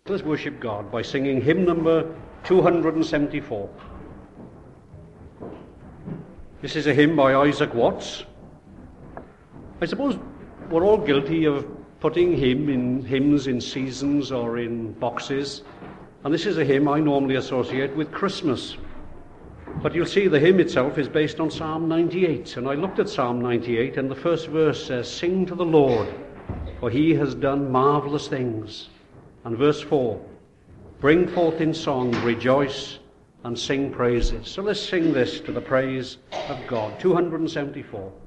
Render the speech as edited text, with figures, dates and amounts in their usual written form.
Let's worship God by singing hymn number 274. This is a hymn by Isaac Watts. I suppose we're all guilty of putting hymns in seasons or in boxes, and this is a hymn I normally associate with Christmas. But you'll see the hymn itself is based on Psalm 98, and I looked at Psalm 98, and the first verse says, "Sing to the Lord, for he has done marvellous things." And verse 4, "Bring forth in song, rejoice, and sing praises." So let's sing this to the praise of God. 274.